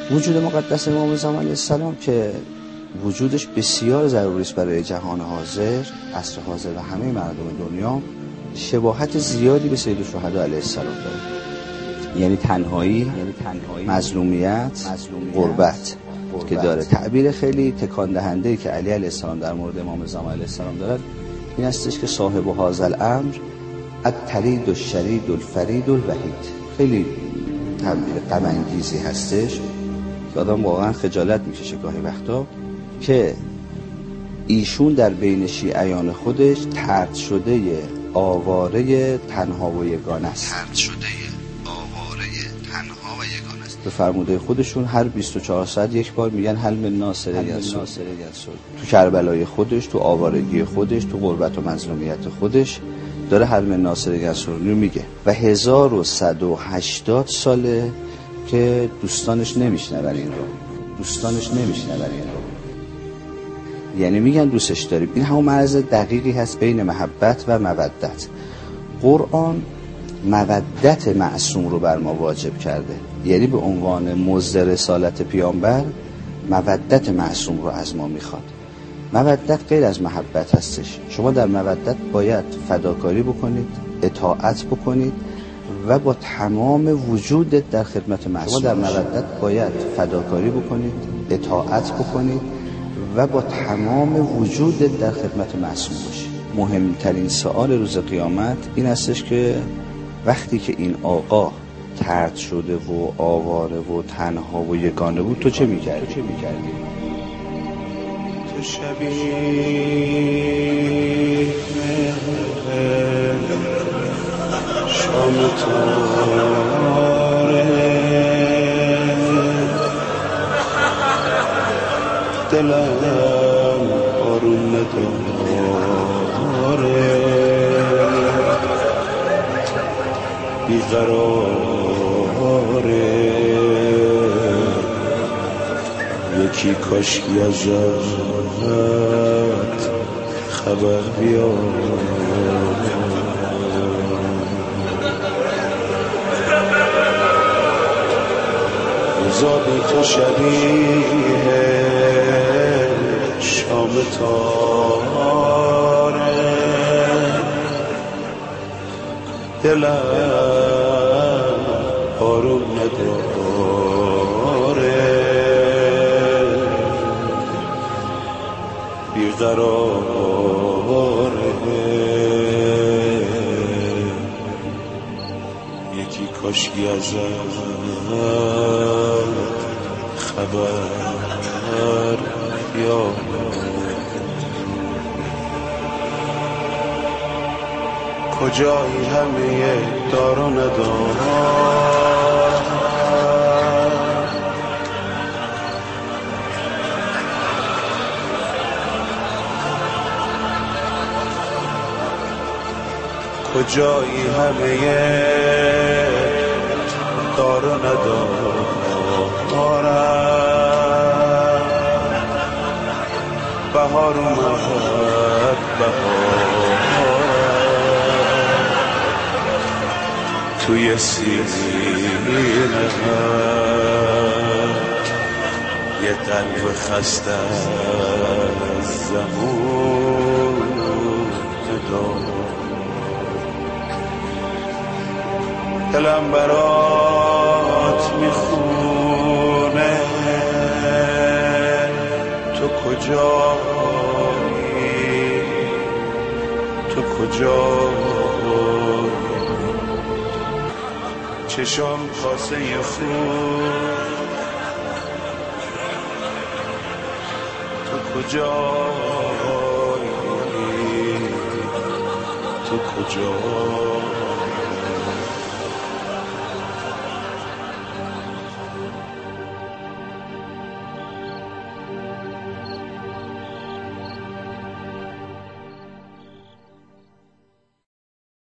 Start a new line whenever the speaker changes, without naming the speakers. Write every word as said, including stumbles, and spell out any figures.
وجود مقدس امام زمان علیه السلام که وجودش بسیار ضروری است برای جهان حاضر، عصر حاضر و همه مردم دنیا، شباهت زیادی به سید الشهدا علیه السلام داره. یعنی تنهایی، یعنی تنهایی، مظلومیت، غربت که داره. تعبیر خیلی تکان دهنده‌ای که علی علیه السلام در مورد امام زمان علیه السلام دارد این استش که صاحب هذا الامر الطرید الشرید الفرید الوحید. خیلی تعبیر غم انگیزی هستش که آدم واقعا خجالت میکشه گاهی وقتا که ایشون در بین شیعیان خودش طرد شده آواره تنها و یگانه است. طرد شده آواره تنها و یگانه است. به فرموده خودشون هر بیست و چهار ساعت یک بار میگن هل من ناصر یسوع. تو کربلای خودش، تو آوارگی خودش، تو غربت و مظلومیت خودش داره هل من ناصر یسوع رو میگه و هزار و صد و هشتاد ساله که دوستانش نمیشنون این رو. دوستانش نمیشنون این رو. یعنی میگن دوستش داریم. این همون مرز دقیقی هست بین محبت و مودت. قرآن مودت معصوم رو بر ما واجب کرده، یعنی به عنوان مزد رسالت پیامبر مودت معصوم رو از ما میخواد. مودت غیر از محبت هستش. شما در مودت باید فداکاری بکنید، اطاعت بکنید و با تمام وجودت در خدمت معصوم. شما در مودت باید فداکاری بکنید، اطاعت بکنید و با تمام وجودت در خدمت معصوم باشی. مهمترین سوال روز قیامت این هستش که وقتی که این آقا طرد شده و آواره و تنها و یگانه بود تو چه میکردی؟ چه میکردی؟
تو شبیه شام تاره دلم آروم نداره، بیقراره، یکی کاشکی ازت خبر بیاره. زاد تو شبیه شام تاره دلم آروم نداره، بیقراره، یکی کاشکی ازت خبر یا کجایی همه دار و ندار، کجایی همه دار و ندارم، بهار اومد بهار توی سینه یه قلب خسته از زمون دار، دلم برات میخونه تو کجایی، تو کجایی، چشم کاسه خون تو کجایی، تو کجایی.